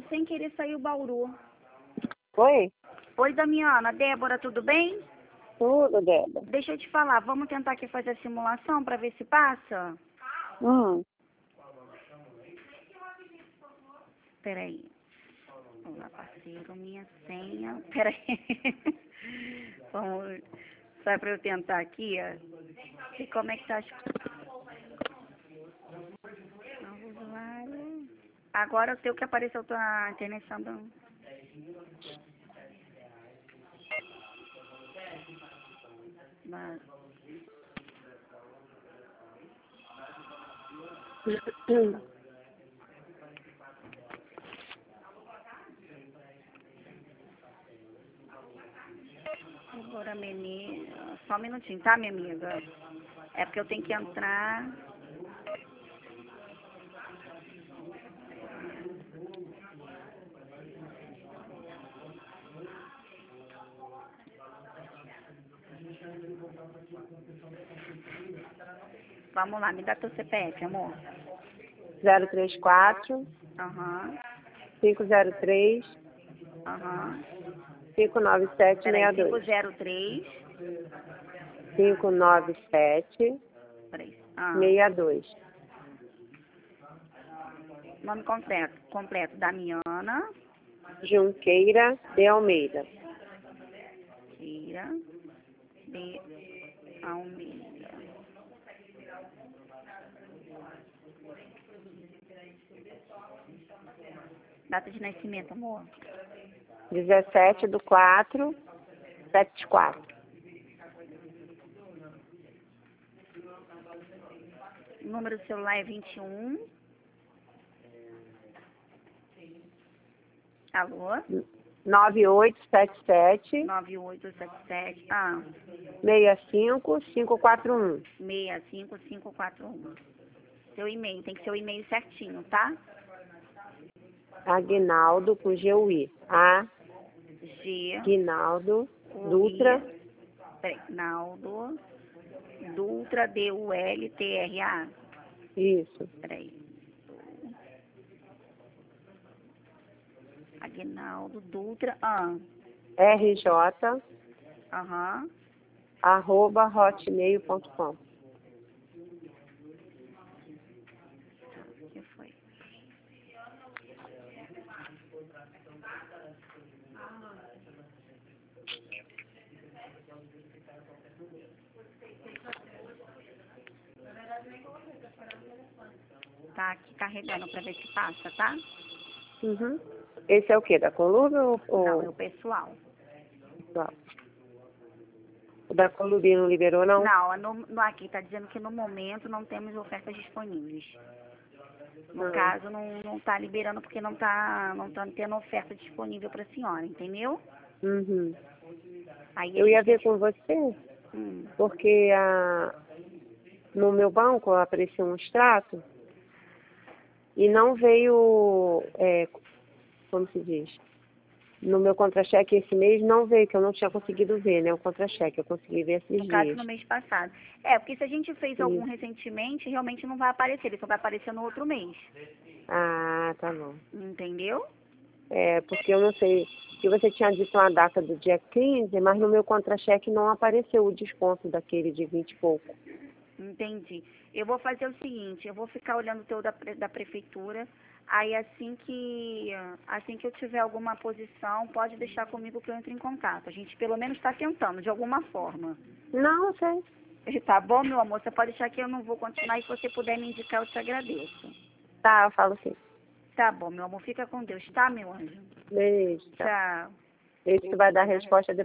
sem querer sair o Bauru. Oi? Oi, Damiana. Débora, tudo bem? Tudo, Débora. Deixa eu te falar, vamos tentar aqui fazer a simulação para ver se passa? Peraí. Vamos lá, parceiro, minha senha. Peraí. Vamos. Só para eu tentar aqui, ó. E como é que tá? Novo usuário. Agora eu tenho que aparecer a internet andando. Mas... Agora, menina, só um minutinho, tá, minha amiga? É porque eu tenho que entrar. Vamos lá, me dá teu CPF, amor. 034 Aham, 503 aham. 59762. 503. 597 Peraí. Ah. 62. Nome completo, Damiana Junqueira de Almeida. Junqueira de Almeida. Data de nascimento, amor. 17/4/74. Número do celular é 21. Alô? 9877 9877. 65541. 65541. Seu e-mail, tem que ser o e-mail certinho, tá? Aguinaldo com GUI. A. G. Guinaldo Dutra. Peraí, Naldo. Dutra, DULTRA. Isso. Peraí. Aguinaldo Dutra. RJ Aham. @hotmail.com. O que foi? Tá aqui carregando pra ver se passa, tá? Uhum. Esse é o quê? Da Colúmbia ou... Não, é o pessoal. O da Colúmbia não liberou, não? Não, aqui tá dizendo que no momento não temos ofertas disponíveis. No Não. caso, não tá liberando porque não tá tendo oferta disponível pra senhora, entendeu? Uhum. Aí Eu ia ver com você, porque no meu banco apareceu um extrato e não veio, como se diz, no meu contra-cheque esse mês não veio, que eu não tinha conseguido ver, né, o contra-cheque, eu consegui ver esses No caso, dias. no mês passado. Porque se a gente fez algum recentemente, realmente não vai aparecer, ele só vai aparecer no outro mês. Ah, tá bom. Entendeu? Porque eu não sei, que você tinha dito uma data do dia 15, mas no meu contra-cheque não apareceu o desconto daquele de 20 e pouco. Entendi. Eu vou fazer o seguinte, eu vou ficar olhando o teu da prefeitura, aí assim que eu tiver alguma posição, pode deixar comigo que eu entre em contato. A gente pelo menos está tentando, de alguma forma. Não, sei. Tá bom, meu amor? Você pode deixar que eu não vou continuar e se você puder me indicar, eu te agradeço. Tá, eu falo sim. Tá bom, meu amor. Fica com Deus, tá, meu anjo? Beijo. Tchau. Beijo que vai dar a resposta depois.